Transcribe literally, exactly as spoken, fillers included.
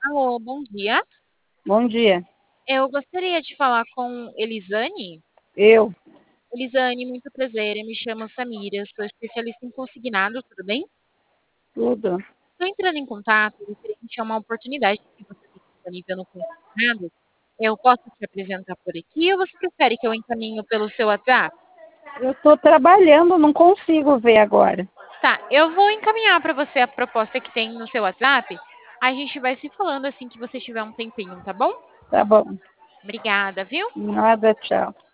Alô, bom dia. Bom dia. Eu gostaria de falar com Elisane. Eu, Elisane, muito prazer. Eu me chamo Samira, sou especialista em consignado, tudo bem? tudo. Estou entrando em contato referente a uma oportunidade que você tem disponível no consignado. Eu posso te apresentar por aqui ou você prefere que eu encaminhe pelo seu WhatsApp? Eu estou trabalhando, não consigo ver agora. Tá, eu vou encaminhar para você a proposta que tem no seu WhatsApp. A gente vai se falando assim que você tiver um tempinho, tá bom? Tá bom. Obrigada, viu? Nada, tchau.